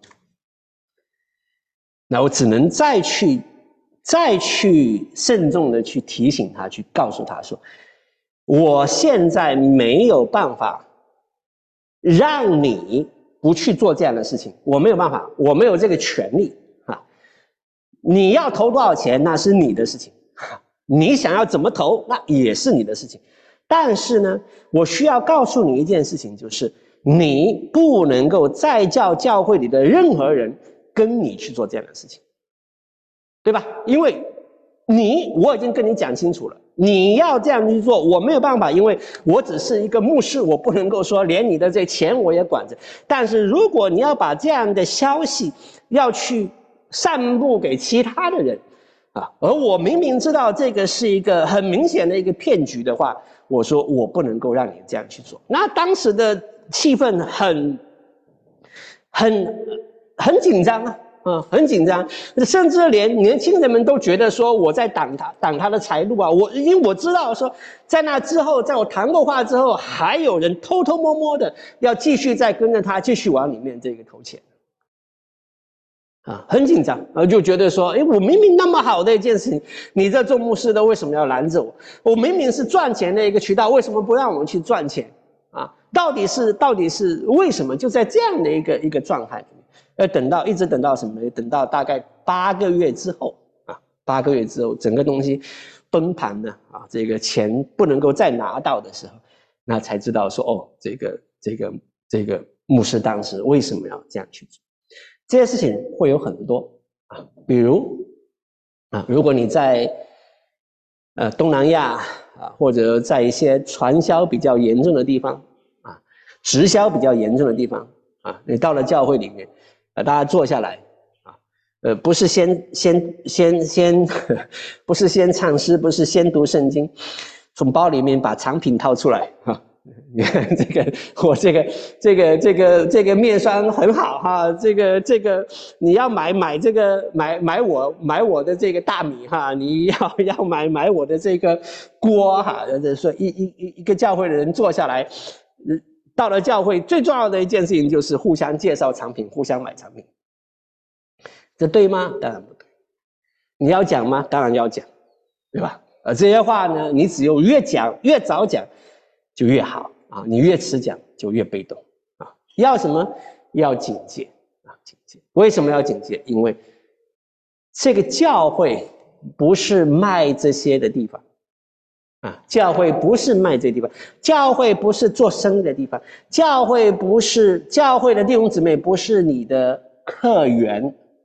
那我只能再去，再去慎重的去提醒他，去告诉他说，我现在没有办法让你不去做这样的事情，我没有办法，我没有这个权利啊。你要投多少钱，那是你的事情；你想要怎么投，那也是你的事情。但是呢，我需要告诉你一件事情，就是。你不能够再叫教会里的任何人跟你去做这样的事情，对吧？因为你我已经跟你讲清楚了，你要这样去做，我没有办法，因为我只是一个牧师，我不能够说连你的这钱我也管着。但是如果你要把这样的消息要去散布给其他的人啊，而我明明知道这个是一个很明显的一个骗局的话，我说我不能够让你这样去做。那当时的气氛很、很、很紧张啊，啊，很紧张，甚至连年轻人们都觉得说我在挡他、挡他的财路啊。我因为我知道说，在那之后，在我谈过话之后，还有人偷偷摸摸的要继续再跟着他继续往里面这个投钱，啊，很紧张，啊，就觉得说，哎，我明明那么好的一件事情，你这做牧师的为什么要拦着我？我明明是赚钱的一个渠道，为什么不让我们去赚钱？啊，到底是到底是为什么？就在这样的一个一个状态里面，要等到一直等到什么呢？等到大概八个月之后啊，八个月之后，整个东西崩盘了啊，这个钱不能够再拿到的时候，那才知道说，哦，这个这个这个牧师当时为什么要这样去做？这些事情会有很多啊，比如啊，如果你在呃东南亚。啊，或者在一些传销比较严重的地方，啊，直销比较严重的地方，啊，你到了教会里面，啊，大家坐下来，啊，呃，不是先先先先，不是先唱诗，不是先读圣经，从包里面把产品掏出来，哈，你看这个，我这个这个这个这个面霜很好哈，这个这个你要买买这个买买我买我的这个大米哈，你要要买买我的这个锅哈，说一一一一个教会的人坐下来，到了教会最重要的一件事情就是互相介绍产品，互相买产品，这对吗？当然不对。你要讲吗？当然要讲，对吧？而这些话呢，你只有越讲越早讲就越好啊，你越迟讲就越被动啊。要什么？要警戒啊，警戒。为什么要警戒？因为这个教会不是卖这些的地方啊，教会不是卖这些地方，教会不是做生意的地方，教会不是教会的弟兄姊妹不是你的客源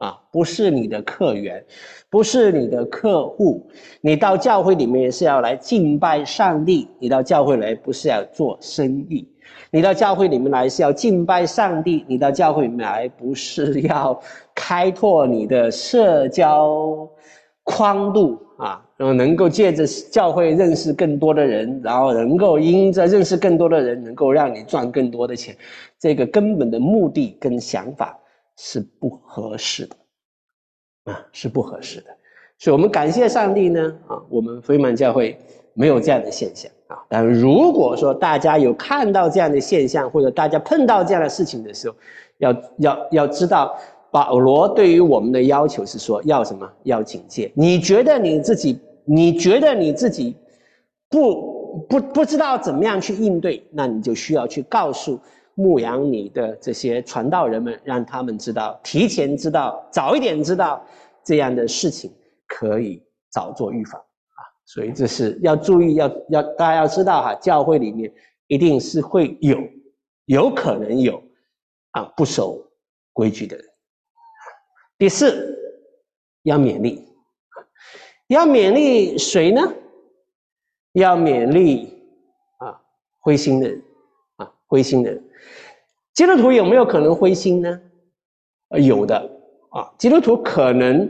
啊，不是你的客源，不是你的客户。你到教会里面是要来敬拜上帝，你到教会来不是要做生意。你到教会里面来是要敬拜上帝，你到教会里面来不是要开拓你的社交宽度啊，然后能够借着教会认识更多的人，然后能够因着认识更多的人，能够让你赚更多的钱。这个根本的目的跟想法是不合适的啊，是不合适的。所以我们感谢上帝呢啊，我们飞满教会没有这样的现象啊。但如果说大家有看到这样的现象，或者大家碰到这样的事情的时候，要要要知道，保罗对于我们的要求是说要什么？要警戒。你觉得你自己，你觉得你自己不不不知道怎么样去应对，那你就需要去告诉牧养你的这些传道人们，让他们知道，提前知道，早一点知道这样的事情，可以早做预防啊。所以这是要注意，要要大家要知道哈，教会里面一定是会有，有可能有啊不守规矩的人。第四，要勉励，要勉励谁呢？要勉励啊灰心的人啊，灰心的人。基督徒有没有可能灰心呢？呃，有的啊，基督徒可能，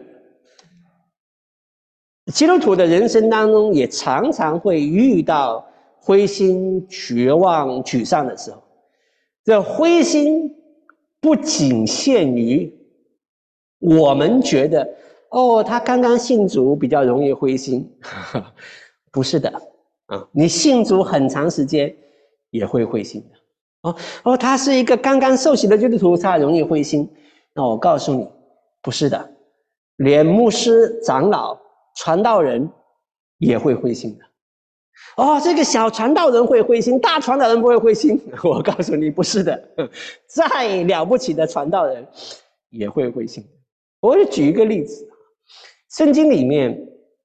基督徒的人生当中也常常会遇到灰心、绝望、沮丧的时候。这灰心不仅限于我们觉得哦，他刚刚信主比较容易灰心，不是的啊，你信主很长时间也会灰心的。哦哦，他是一个刚刚受洗的基督徒，他容易灰心。那我告诉你，不是的，连牧师、长老、传道人也会灰心的。哦，这个小传道人会灰心，大传道人不会灰心。我告诉你，不是的，再了不起的传道人也会灰心的。我就举一个例子，圣经里面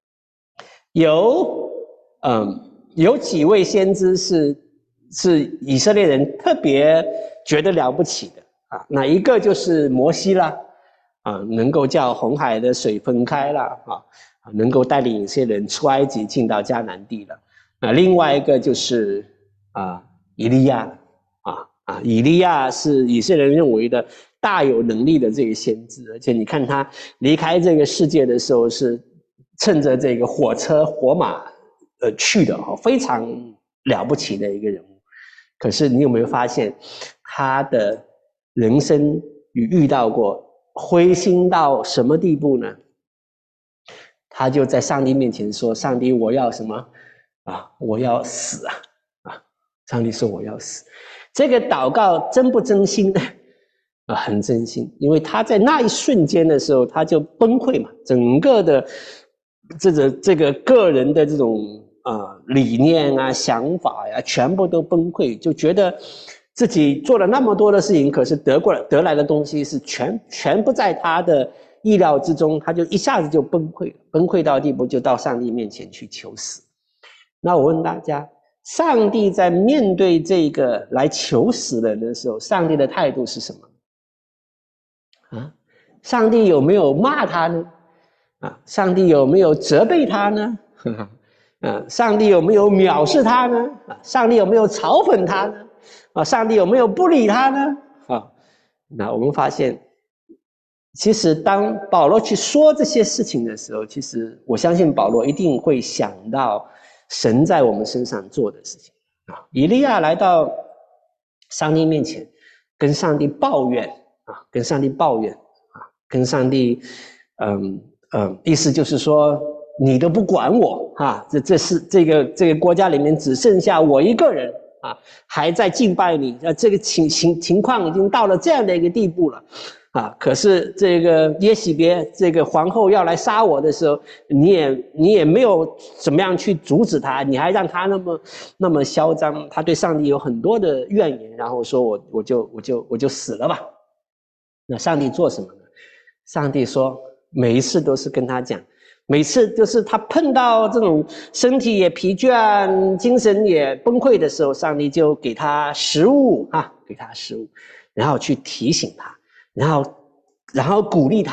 有，嗯，有几位先知是是以色列人特别觉得了不起的啊。那一个就是摩西啦，啊，能够叫红海的水分开了啊，能够带领以色列人出埃及进到迦南地了。啊，另外一个就是啊，以利亚啊啊，以利亚是以色列人认为的大有能力的这个先知，而且你看他离开这个世界的时候是乘着这个火车火马呃去的哦，非常了不起的一个人物。可是你有没有发现他的人生遇到过灰心到什么地步呢？他就在上帝面前说：“上帝，我要什么？啊，我要死啊！啊，上帝说我要死。”这个祷告真不真心呢？啊，很真心，因为他在那一瞬间的时候，他就崩溃嘛，整个的这个这个个人的这种啊理念啊、想法呀，全部都崩溃，就觉得自己做了那么多的事情，可是得过来得来的东西是全全不在他的意料之中，他就一下子就崩溃了，崩溃到地步就到上帝面前去求死。那我问大家，上帝在面对这个来求死的人的时候，上帝的态度是什么？啊，上帝有没有骂他呢？啊，上帝有没有责备他呢？啊，上帝有没有藐视他呢？啊，上帝有没有嘲讽他呢？啊，上帝有没有不理他呢？啊，那我们发现，其实当保罗去说这些事情的时候，其实我相信保罗一定会想到神在我们身上做的事情啊。以利亚来到上帝面前，跟上帝抱怨啊，跟上帝抱怨啊，跟上帝，嗯嗯，意思就是说你都不管我啊，这这是这个这个国家里面只剩下我一个人啊，还在敬拜你，啊，这个情情情况已经到了这样的一个地步了。啊！可是这个耶洗别这个皇后要来杀我的时候，你也你也没有怎么样去阻止他，你还让他那么那么嚣张，他对上帝有很多的怨言，然后说我我就我就我就死了吧。那上帝做什么呢？上帝说，每一次都是跟他讲，每次就是他碰到这种身体也疲倦、精神也崩溃的时候，上帝就给他食物啊，给他食物，然后去提醒他。然后，然后鼓励他，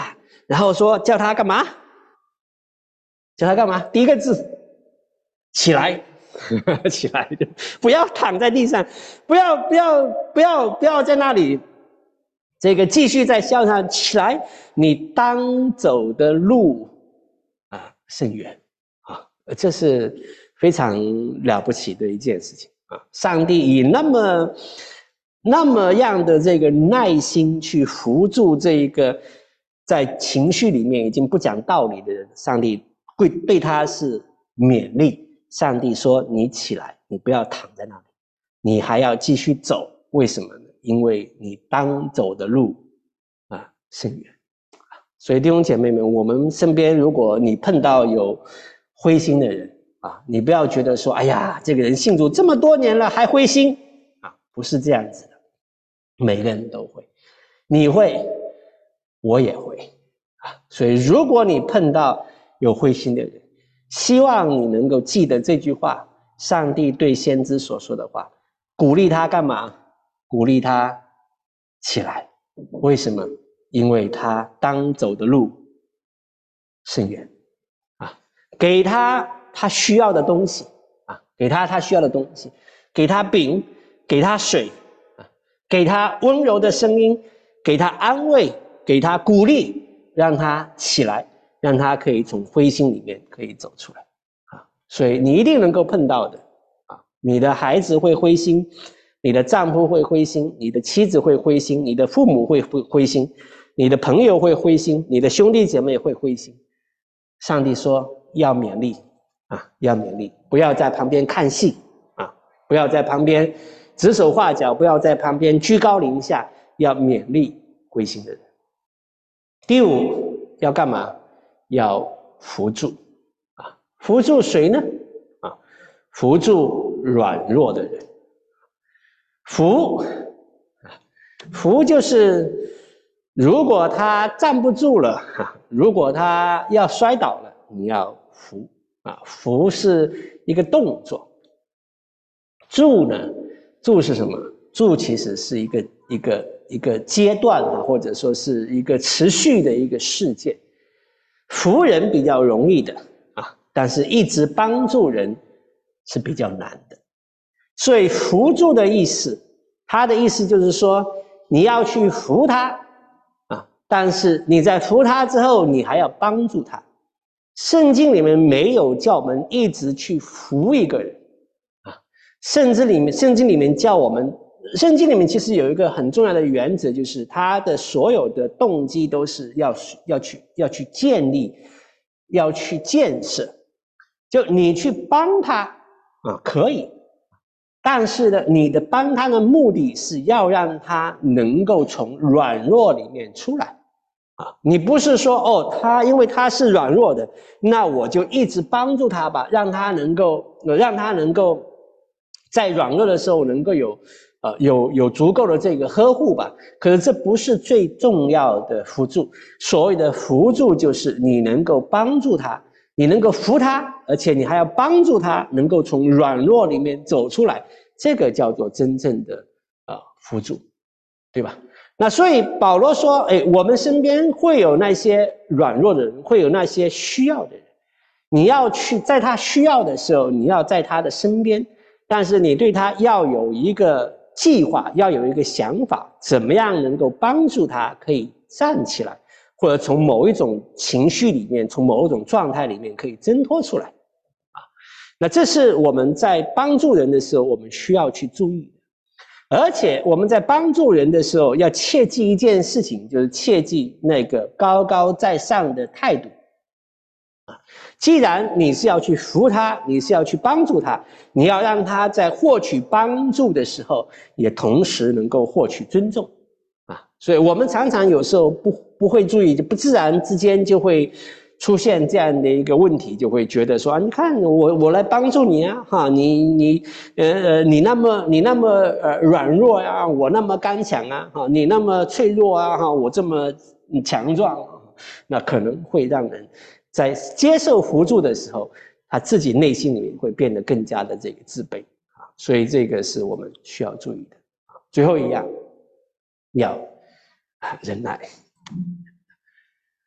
然后说叫他干嘛？叫他干嘛？第一个字，起来，起来，不要躺在地上，不要不要不要不要在那里，这个继续在笑上起来，你当走的路啊甚远啊，这是非常了不起的一件事情啊！上帝以那么那么样的这个耐心去扶助这一个在情绪里面已经不讲道理的人，上帝会对他是勉励。上帝说：“你起来，你不要躺在那里，你还要继续走。为什么呢？因为你当走的路啊甚远。”所以弟兄姐妹们，我们身边如果你碰到有灰心的人啊，你不要觉得说：“哎呀，这个人信主这么多年了还灰心啊！”不是这样子的，每个人都会，你会，我也会啊。所以如果你碰到有灰心的人，希望你能够记得这句话，上帝对先知所说的话，鼓励他干嘛？鼓励他起来。为什么？因为他当走的路甚远啊！给他他需要的东西啊，给他他需要的东西，给他饼，给他水啊，给他温柔的声音，给他安慰，给他鼓励，让他起来。让他可以从灰心里面可以走出来啊，所以你一定能够碰到的啊，你的孩子会灰心，你的丈夫会灰心，你的妻子会灰心，你的父母会灰心，你的朋友会灰心，你的兄弟姐妹会灰心。上帝说要勉励啊，要勉励，不要在旁边看戏啊，不要在旁边指手画脚，不要在旁边居高临下，要勉励灰心的人。第五，要干嘛？要扶助啊，扶助谁呢？啊，扶助软弱的人。扶，扶就是如果他站不住了，如果他要摔倒了，你要扶啊。扶是一个动作。助呢？助是什么？助其实是一个一个一个阶段啊，或者说是一个持续的一个事件。扶人比较容易的啊，但是一直帮助人是比较难的。所以扶助的意思，它的意思就是说，你要去扶他啊，但是你在扶他之后，你还要帮助他。圣经里面没有叫我们一直去扶一个人啊，甚至里面圣经里面叫我们，圣经里面其实有一个很重要的原则，就是他的所有的动机都是要要去要去建立，要去建设。就你去帮他啊，可以，但是呢，你的帮他的目的是要让他能够从软弱里面出来啊。你不是说哦，他因为他是软弱的，那我就一直帮助他吧，让他能够让他能够在软弱的时候能够有。呃，有有足够的这个呵护吧，可是这不是最重要的扶助。所谓的扶助，就是你能够帮助他，你能够扶他，而且你还要帮助他能够从软弱里面走出来，这个叫做真正的呃扶助，对吧？那所以保罗说，哎，我们身边会有那些软弱的人，会有那些需要的人，你要去在他需要的时候，你要在他的身边，但是你对他要有一个计划，要有一个想法，怎么样能够帮助他可以站起来，或者从某一种情绪里面，从某一种状态里面可以挣脱出来啊。那这是我们在帮助人的时候，我们需要去注意的。而且我们在帮助人的时候，要切记一件事情，就是切记那个高高在上的态度啊。既然你是要去扶他，你是要去帮助他，你要让他在获取帮助的时候，也同时能够获取尊重啊。所以我们常常有时候不不会注意，就不自然之间就会出现这样的一个问题，就会觉得说啊，你看我我来帮助你啊，哈，你你呃呃你那么你那么呃软弱呀、啊，我那么刚强啊，哈，你那么脆弱啊，哈，我这么强壮、啊，那可能会让人在接受扶助的时候，他自己内心里面会变得更加的这个自卑啊，所以这个是我们需要注意的。最后一样，要忍耐。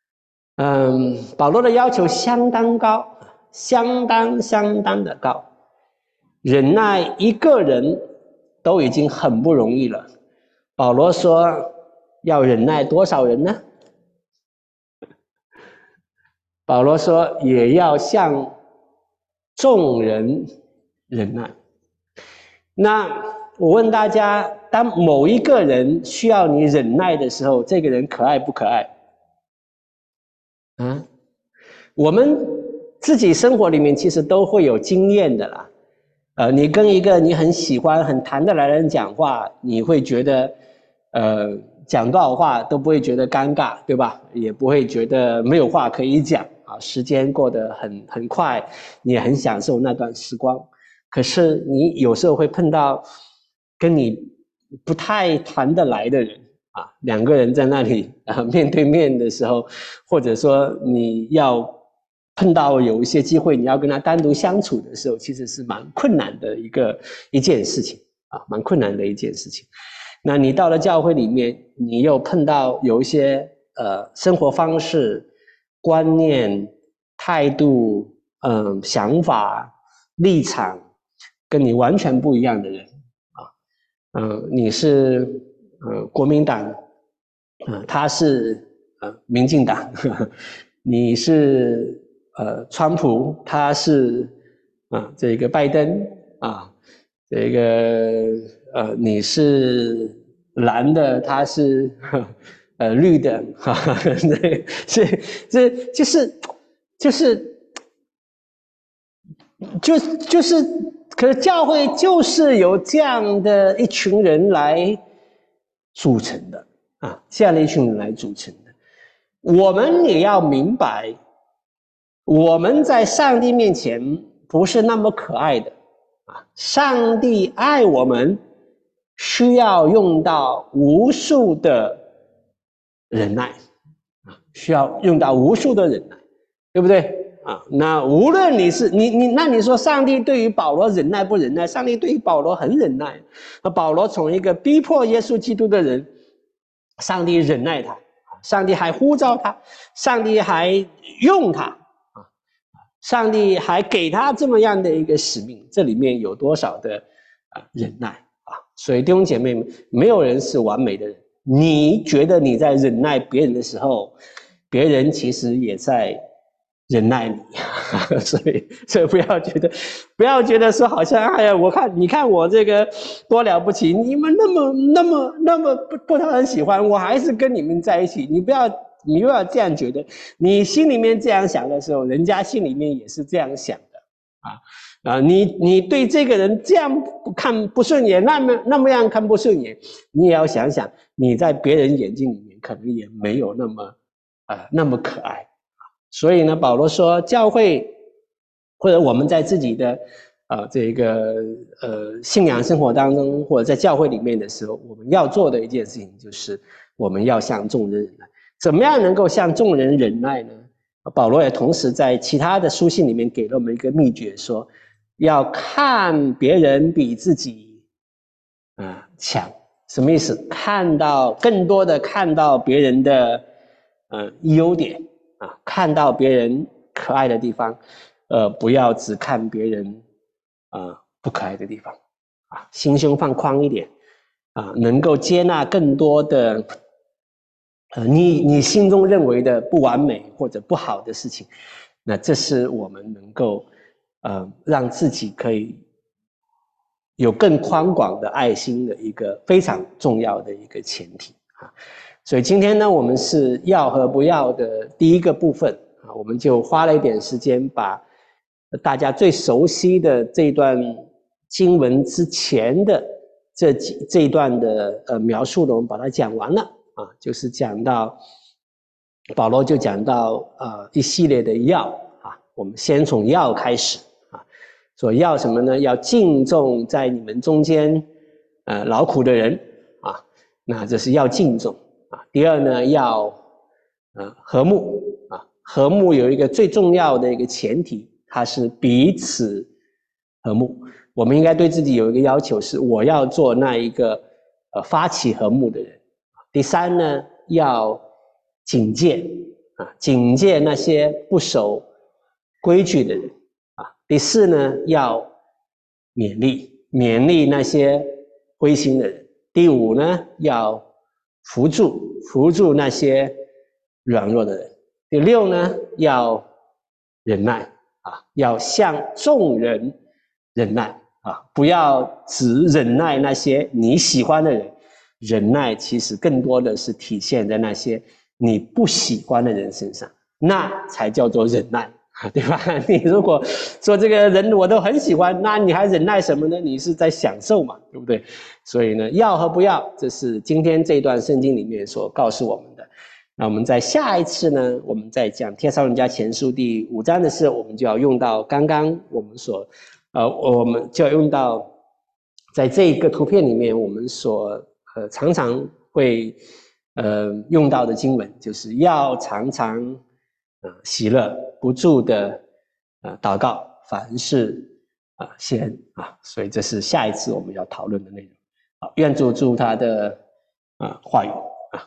嗯，保罗的要求相当高，相当相当的高，忍耐一个人都已经很不容易了。保罗说要忍耐多少人呢？保罗说也要向众人忍耐。那我问大家，当某一个人需要你忍耐的时候，这个人可爱不可爱？啊，我们自己生活里面其实都会有经验的啦。呃，你跟一个你很喜欢、很谈得来的人讲话，你会觉得，呃，讲多少话都不会觉得尴尬，对吧？也不会觉得没有话可以讲啊。时间过得很很快，你也很享受那段时光。可是你有时候会碰到跟你不太谈得来的人啊，两个人在那里啊面对面的时候，或者说你要碰到有一些机会，你要跟他单独相处的时候，其实是蛮困难的一个一件事情啊，蛮困难的一件事情。那你到了教会里面，你又碰到有一些呃生活方式、观念、态度、嗯、呃、想法、立场跟你完全不一样的人啊，嗯、呃，你是呃国民党，啊、呃，他是呃民进党，呵呵，你是呃川普，他是啊、呃、这个拜登啊，这个呃你是蓝的，他是呃绿的，哈哈，这这这就是就是就就是可是教会就是由这样的一群人来组成的啊，这样的一群人来组成的。我们也要明白，我们在上帝面前不是那么可爱的啊。上帝爱我们，需要用到无数的忍耐啊，需要用到无数的忍耐，对不对？啊，那无论你是你你，那你说上帝对于保罗忍耐不忍耐？上帝对于保罗很忍耐。那保罗从一个逼迫耶稣基督的人，上帝忍耐他，上帝还呼召他，上帝还用他啊，上帝还给他这么样的一个使命，这里面有多少的啊忍耐啊？所以弟兄姐妹们，没有人是完美的人。你觉得你在忍耐别人的时候，别人其实也在忍耐你，所以所以不要觉得，不要觉得说好像哎呀，我看你看我这个多了不起，你们那么那么那么不不讨人喜欢，我还是跟你们在一起。你不要你不要这样觉得，你心里面这样想的时候，人家心里面也是这样想的啊啊！你你对这个人这样不看不顺眼，那么那么样看不顺眼，你也要想想，你在别人眼睛里面可能也没有那么啊、呃、那么可爱。所以呢，保罗说，教会或者我们在自己的呃这个呃信仰生活当中，或者在教会里面的时候，我们要做的一件事情就是我们要向众人忍耐。怎么样能够向众人忍耐呢？保罗也同时在其他的书信里面给了我们一个秘诀，说要看别人比自己啊、呃、强。什么意思？看到更多的看到别人的呃优点。啊，看到别人可爱的地方，呃，不要只看别人啊、呃、不可爱的地方，啊，心胸放宽一点，啊，能够接纳更多的，呃，你你心中认为的不完美或者不好的事情，那这是我们能够呃让自己可以有更宽广的爱心的一个非常重要的一个前提啊。所以今天呢，我们是要和不要的第一个部分啊，我们就花了一点时间，把大家最熟悉的这段经文之前的这几这一段的呃描述呢，我们把它讲完了啊，就是讲到保罗就讲到呃一系列的要啊，我们先从要开始啊，所以要什么呢？要敬重在你们中间呃劳苦的人啊，那这是要敬重。啊，第二呢，要呃和睦啊，和睦有一个最重要的一个前提，它是彼此和睦。我们应该对自己有一个要求，是我要做那一个呃发起和睦的人。第三呢，要警戒啊，警戒那些不守规矩的人啊。第四呢，要勉励勉励那些灰心的人。第五呢，要扶助扶助那些软弱的人。第六呢，要忍耐啊，要向众人忍耐啊，不要只忍耐那些你喜欢的人，忍耐其实更多的是体现在那些你不喜欢的人身上，那才叫做忍耐，对吧？你如果说这个人我都很喜欢，那你还忍耐什么呢？你是在享受嘛，对不对？所以呢，要和不要，这是今天这段圣经里面所告诉我们的。那我们在下一次呢，我们在讲帖撒罗尼迦前书第五章的时候，我们就要用到刚刚我们所，呃，我们就要用到在这个图片里面我们所呃常常会呃用到的经文，就是要常常呃喜乐，不住的呃祷告，凡事啊谢恩啊，所以这是下一次我们要讨论的内容。好，愿主祝他的啊话语。